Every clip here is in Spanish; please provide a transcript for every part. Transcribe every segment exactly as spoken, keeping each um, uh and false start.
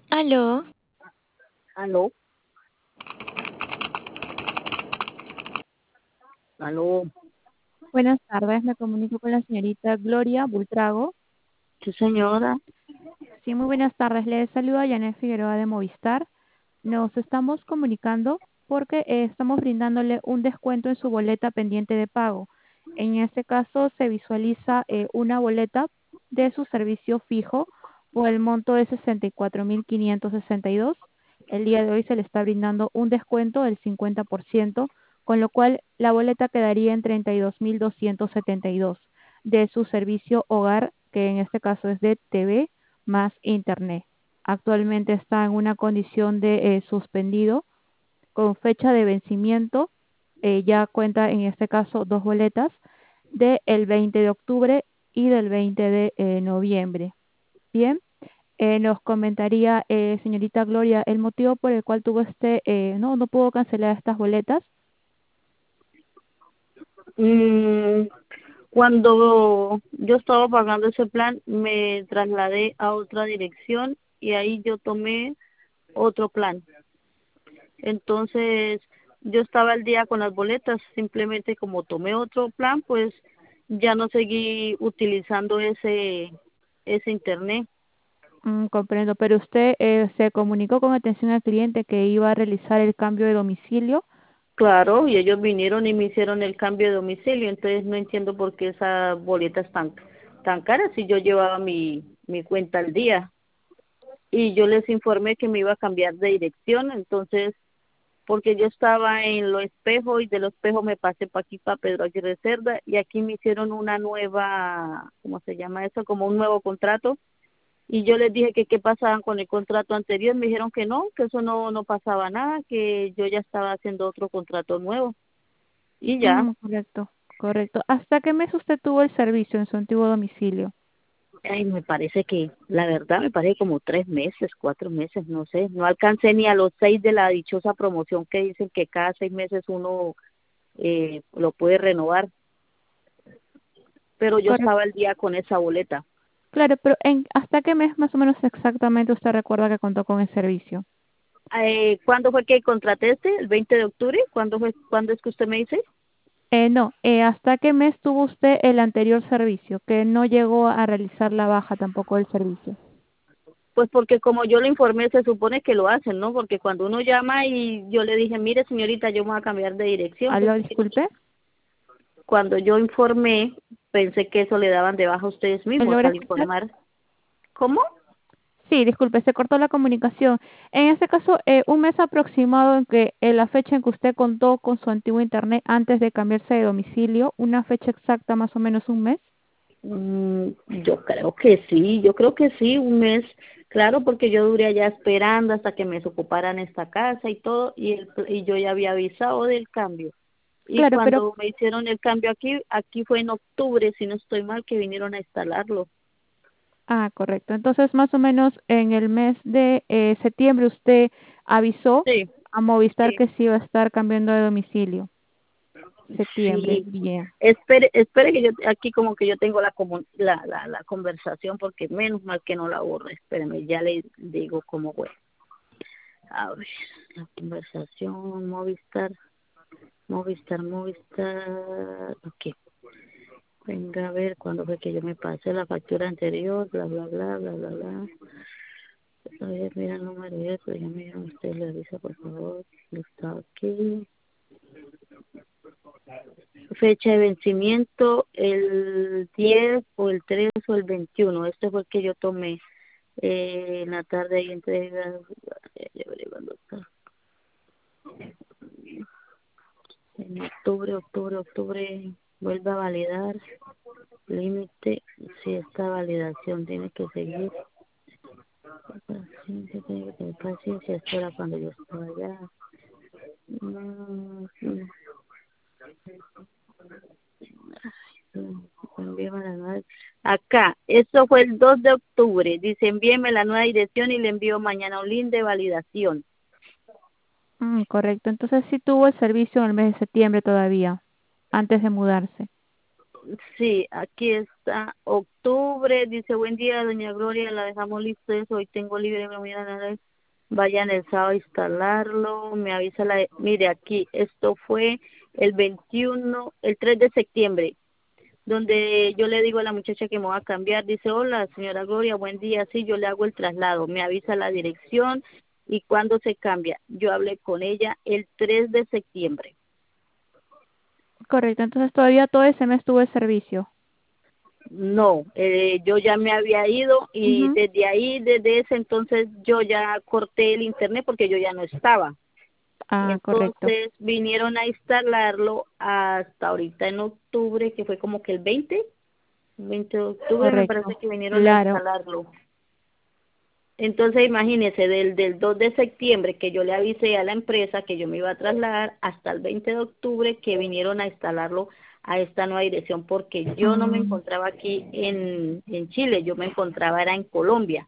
Aló, Aló, aló, Buenas tardes, me comunico con la señorita Gloria Bultrago. sí señora. Sí, muy buenas tardes. Le saluda Janet Figueroa de Movistar. Nos estamos comunicando porque eh, estamos brindándole un descuento en su boleta pendiente de pago. En este caso se visualiza eh, una boleta de su servicio fijo por el monto de sesenta y cuatro mil quinientos sesenta y dos. El día de hoy se le está brindando un descuento del cincuenta por ciento, con lo cual la boleta quedaría en treinta y dos mil doscientos setenta y dos de su servicio hogar, que en este caso es de T V más Internet. Actualmente está en una condición de eh, suspendido con fecha de vencimiento. Eh, ya cuenta en este caso dos boletas del veinte de octubre y del veinte de eh, noviembre. Bien, eh, nos comentaría, eh, señorita Gloria, el motivo por el cual tuvo este, eh, no, no pudo cancelar estas boletas. Mm, Cuando yo estaba pagando ese plan, me trasladé a otra dirección y ahí yo tomé otro plan. Entonces, yo estaba al día con las boletas, simplemente como tomé otro plan, pues ya no seguí utilizando ese ese internet. Mm, comprendo, pero usted eh, se comunicó con atención al cliente que iba a realizar el cambio de domicilio. Claro, y ellos vinieron y me hicieron el cambio de domicilio, entonces no entiendo por qué esa boleta es tan, tan cara si yo llevaba mi, mi cuenta al día. Y yo les informé que me iba a cambiar de dirección, entonces, porque yo estaba en Lo Espejo y de Lo Espejo me pasé para aquí, para Pedro Aguirre Cerda, y aquí me hicieron una nueva, ¿cómo se llama eso? Como un nuevo contrato. Y yo les dije que qué pasaban con el contrato anterior, me dijeron que no, que eso no, no pasaba nada, que yo ya estaba haciendo otro contrato nuevo. Y ya. Mm, correcto, correcto. ¿Hasta qué mes usted tuvo el servicio en su antiguo domicilio? Ay, me parece que, la verdad, me parece como tres meses, cuatro meses, no sé. No alcancé ni a los seis de la dichosa promoción que dicen que cada seis meses uno eh, lo puede renovar. Pero yo Correcto. estaba al día con esa boleta. Claro, pero en, ¿hasta qué mes más o menos exactamente usted recuerda que contó con el servicio? Eh, ¿Cuándo fue que contraté este? ¿El veinte de octubre? ¿Cuándo fue, cuándo es que usted me dice? Eh, no, eh, ¿hasta qué mes tuvo usted el anterior servicio? Que no llegó a realizar la baja tampoco del servicio. Pues porque como yo le informé, se supone que lo hacen, ¿no? Porque cuando uno llama y yo le dije, mire señorita, yo me voy a cambiar de dirección, pues ¿Aló, disculpe? cuando yo informé, pensé que eso le daban de baja a ustedes ¿Me mismos logra al escuchar? informar. ¿Cómo? Sí, disculpe, se cortó la comunicación. En este caso, eh, un mes aproximado en que eh, la fecha en que usted contó con su antiguo internet antes de cambiarse de domicilio, una fecha exacta, más o menos un mes. Mm, yo creo que sí, yo creo que sí, un mes, claro, porque yo duré allá esperando hasta que me desocuparan esta casa y todo, y, el, y yo ya había avisado del cambio. Y Claro, pero cuando me hicieron el cambio aquí, aquí fue en octubre, si no estoy mal, que vinieron a instalarlo. ah, correcto. Entonces, más o menos en el mes de eh, septiembre usted avisó Sí, a Movistar sí, que sí iba a estar cambiando de domicilio. Septiembre, sí. bien. Espere, espere que yo aquí como que yo tengo la, comu- la, la, la conversación, porque menos mal que no la borro. Espéreme, ya le digo cómo fue. A ver, la conversación, Movistar. Movistar, Movistar, ok. Venga a ver cuándo fue que yo me pasé la factura anterior, bla, bla, bla, bla, bla, bla. Todavía mira el número de eso, ya me dieron usted, le avisa por favor, está aquí. Fecha de vencimiento, el diez o el tres o el veintiuno, este fue el que yo tomé eh, en la tarde y entrega, ya veré cuándo está. En octubre, octubre, octubre, vuelve a validar. Límite, si esta validación tiene que seguir. Paciencia, tiene que tener paciencia. Esto era cuando yo estaba allá. No, no, no, envíame la nueva- Acá, esto fue el dos de octubre. Dice, envíeme la nueva dirección y le envío mañana un link de validación. Mm, correcto. Entonces sí tuvo el servicio en el mes de septiembre todavía, antes de mudarse. Sí, aquí está octubre, dice buen día, doña Gloria, la dejamos listo eso, hoy tengo libre, me voy a dar- vayan el sábado a instalarlo, me avisa la, mire aquí, esto fue el veintiuno, el tres de septiembre, donde yo le digo a la muchacha que me va a cambiar, dice, hola señora Gloria, buen día, sí, yo le hago el traslado, me avisa la dirección y cuándo se cambia. Yo hablé con ella el tres de septiembre. Correcto, entonces todavía todo ese mes tuvo el servicio. No, eh, yo ya me había ido y Ujú. desde ahí, desde ese entonces, yo ya corté el internet porque yo ya no estaba. Ah, correcto, Entonces vinieron a instalarlo hasta ahorita en octubre, que fue como que el veinte, veinte de octubre me parece correcto. que vinieron a Claro. instalarlo. Entonces imagínese, del, del dos de septiembre que yo le avisé a la empresa que yo me iba a trasladar hasta el veinte de octubre que vinieron a instalarlo a esta nueva dirección porque yo no me Mm, encontraba aquí en, en Chile, yo me encontraba era en Colombia.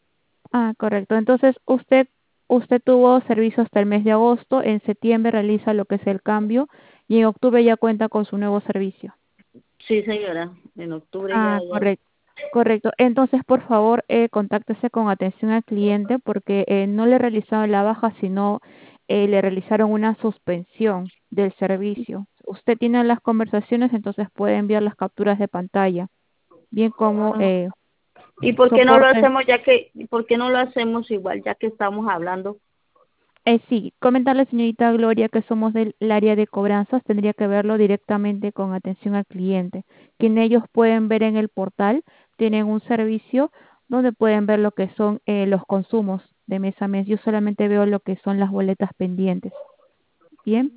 ah, correcto. Entonces, usted usted tuvo servicio hasta el mes de agosto, en septiembre realiza lo que es el cambio y en octubre ya cuenta con su nuevo servicio. Sí, señora, en octubre ya, Ah, ya. correcto. Correcto. Entonces, por favor, eh, contáctese con atención al cliente porque eh, no le realizaron la baja, sino eh, le realizaron una suspensión del servicio. Usted tiene las conversaciones, entonces puede enviar las capturas de pantalla, bien como eh, ¿Y por qué no lo soporte. hacemos ya que, por qué no lo hacemos igual ya que estamos hablando? Eh, sí, comentarle, señorita Gloria, que somos del área de cobranzas, tendría que verlo directamente con atención al cliente, quien ellos pueden ver en el portal, tienen un servicio donde pueden ver lo que son eh, los consumos de mes a mes. Yo solamente veo lo que son las boletas pendientes. Bien,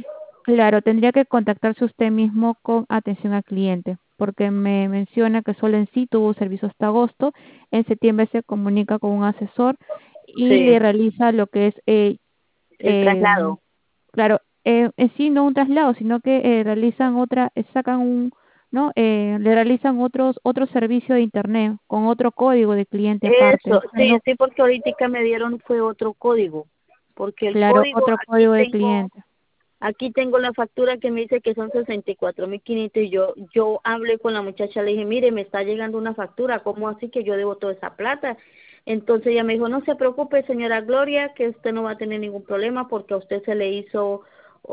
claro, tendría que contactarse usted mismo con atención al cliente, porque me menciona que solo en sí tuvo servicio hasta agosto, en septiembre se comunica con un asesor y le Sí, realiza lo que es eh, el em, traslado. claro, eh, en sí no un traslado, sino que eh, realizan otra, eh, sacan un, ¿no? Eh, le realizan otros, otro servicio de internet con otro código de cliente aparte. Eso, O sea, sí, no, sí, porque ahorita me dieron fue otro código, porque el claro, código otro aquí código de tengo, cliente. aquí tengo la factura que me dice que son sesenta y cuatro mil quinientos y yo, yo hablé con la muchacha, le dije, mire, me está llegando una factura, ¿cómo así que yo debo toda esa plata? Entonces ella me dijo, no se preocupe, señora Gloria, que usted no va a tener ningún problema porque a usted se le hizo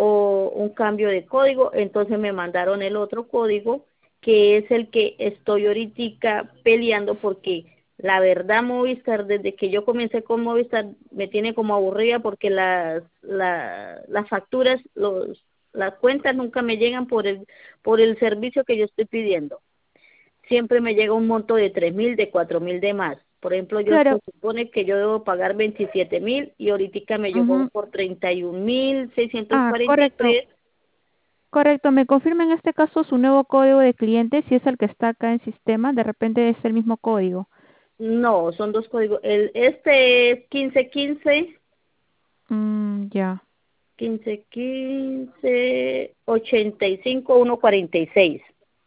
o, un cambio de código, entonces me mandaron el otro código, que es el que estoy ahorita peleando porque la verdad Movistar, desde que yo comencé con Movistar, me tiene como aburrida porque las, la, las facturas, los, las cuentas nunca me llegan por el, por el servicio que yo estoy pidiendo. Siempre me llega un monto de tres mil, de cuatro mil de más. Por ejemplo, yo Claro, se supone que yo debo pagar veintisiete mil y ahorita me llegó ujú. por treinta y un mil seiscientos Ah, cuarenta y correcto, tres. correcto. Me confirma en este caso su nuevo código de cliente, si es el que está acá en sistema, de repente es el mismo código. No, son dos códigos. El, este es quince quince Mm, ya, quince quince ochenta y cinco uno cuarenta y seis.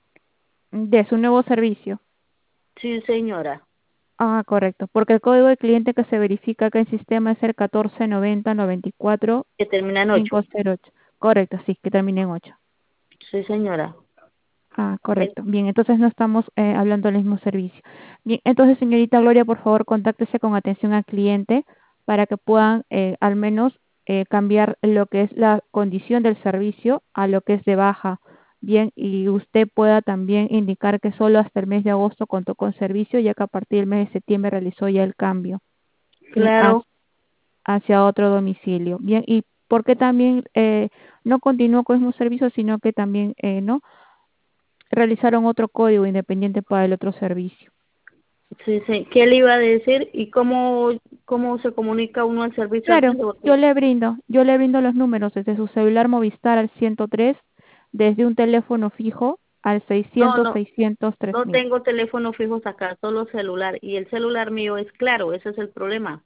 de su nuevo servicio. Sí, señora, Ah, correcto, porque el código de cliente que se verifica acá en sistema es el catorce noventa noventa y cuatro que termina en ocho. quinientos ocho. Correcto, sí, que termina en ocho. Sí, señora. Ah, El- correcto. Bien, entonces no estamos eh, hablando del mismo servicio. Bien, entonces, señorita Gloria, por favor, contáctese con atención al cliente para que puedan eh, al menos eh, cambiar lo que es la condición del servicio a lo que es de baja. Bien, y usted pueda también indicar que solo hasta el mes de agosto contó con servicio, ya que a partir del mes de septiembre realizó ya el cambio eh, claro. hacia otro domicilio. Bien, y por qué también eh, no continuó con el mismo servicio, sino que también eh, no realizaron otro código independiente para el otro servicio. Sí, sí. ¿Qué le iba a decir? ¿Y cómo, cómo se comunica uno al servicio al Claro, cliente? yo Porque le brindo, yo le brindo los números desde su celular Movistar al ciento tres, desde un teléfono fijo al no, seiscientos, no, seiscientos, tres no mil. tengo teléfono fijo acá, solo celular. Y el celular mío es claro, ese es el problema.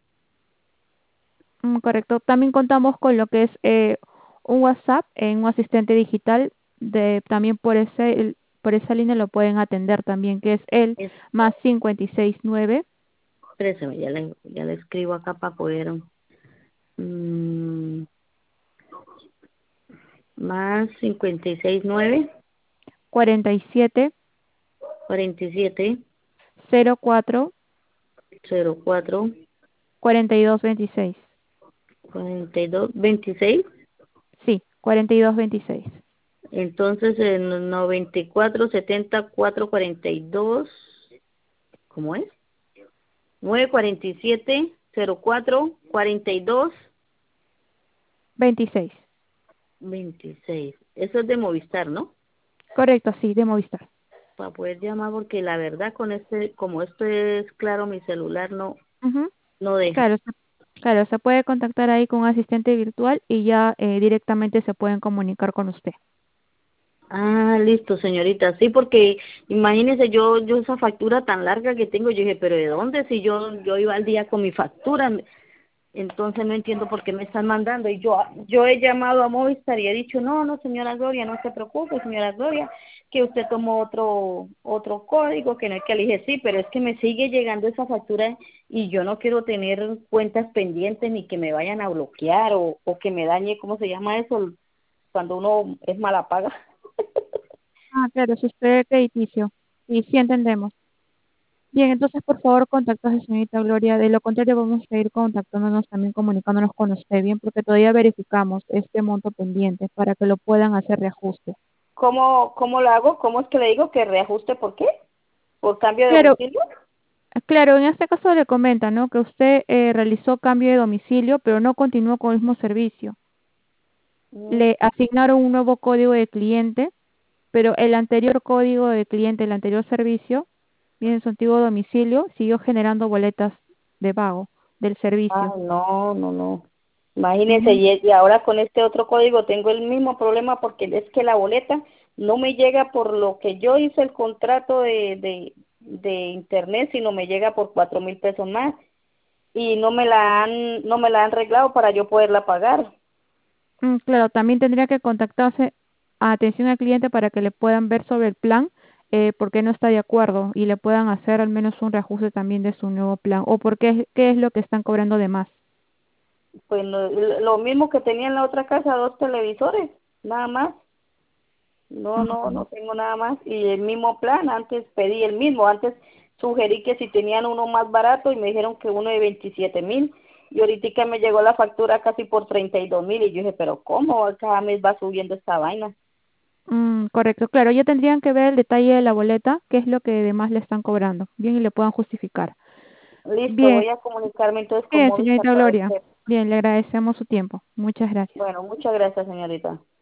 Mm, correcto. También contamos con lo que es eh, un WhatsApp, en un asistente digital, de también por ese el- por esa línea lo pueden atender también, que es el Es, más cincuenta y seis nueve. espérese, ya le, ya le escribo acá para poder. mm, más cincuenta y seis nueve cuarenta y siete, cuarenta y siete, cero cuatro, cero cuatro, cuarenta y dos veintiséis. cuarenta y dos, veintiséis. Sí, cuarenta y dos veintiséis. Entonces, en noventa y cuatro, setenta, cuatro, cuarenta y dos, ¿cómo es? nueve cuarenta y siete, cero cuatro, cuarenta y dos, veintiséis. veintiséis. Eso es de Movistar, ¿no? Correcto, sí, de Movistar. Para poder llamar, porque la verdad con este, como esto es claro, mi celular no, Ujú. no deja. Claro, se- claro, se puede contactar ahí con un asistente virtual y ya eh, directamente se pueden comunicar con usted. Ah, listo, señorita. Sí, porque imagínese yo, yo esa factura tan larga que tengo, yo dije, pero ¿de dónde? Si yo, yo iba al día con mi factura, entonces no entiendo por qué me están mandando. Y yo, yo he llamado a Movistar y he dicho, no, no, señora Gloria, no se preocupe, señora Gloria, que usted tomó otro, otro código, que no hay que elegir. Sí, pero es que me sigue llegando esa factura y yo no quiero tener cuentas pendientes ni que me vayan a bloquear o, o que me dañe, ¿cómo se llama eso? Cuando uno es mala paga. Ah, claro, si usted es crediticio. Sí, sí entendemos. Bien, entonces por favor contáctese, señorita Gloria. De lo contrario vamos a ir contactándonos también, comunicándonos con usted, bien, porque todavía verificamos este monto pendiente para que lo puedan hacer reajuste. ¿Cómo, cómo lo hago? ¿Cómo es que le digo que reajuste? ¿Por qué? ¿Por cambio de Claro, domicilio? claro, en este caso le comenta, ¿no? Que usted eh, realizó cambio de domicilio, pero no continuó con el mismo servicio. Mm. Le asignaron un nuevo código de cliente, pero el anterior código de cliente, el anterior servicio, bien en su antiguo domicilio, siguió generando boletas de pago del Ah, servicio. no, no, no. Imagínense, Ujú. y, y ahora con este otro código tengo el mismo problema porque es que la boleta no me llega por lo que yo hice el contrato de, de, de internet, sino me llega por cuatro mil pesos más y no me la han, no me la han arreglado para yo poderla pagar. Mm, claro, también tendría que contactarse a atención al cliente para que le puedan ver sobre el plan, eh, por qué no está de acuerdo y le puedan hacer al menos un reajuste también de su nuevo plan o por qué, qué es lo que están cobrando de más. Pues no- lo mismo que tenía en la otra casa, dos televisores, nada más. No, no, Mm, no tengo nada más. Y el mismo plan, antes pedí el mismo. Antes sugerí que si tenían uno más barato y me dijeron que uno de veintisiete mil. Y ahorita me llegó la factura casi por treinta y dos mil. Y yo dije, pero ¿cómo? Cada mes va subiendo esta vaina. mm, correcto, claro, ya tendrían que ver el detalle de la boleta, qué es lo que de más le están cobrando, bien, y le puedan justificar. Listo, Bien, voy a comunicarme entonces con bien, Movistar señorita para ver Gloria, qué. bien, le agradecemos su tiempo. Muchas gracias. Bueno, muchas gracias, señorita.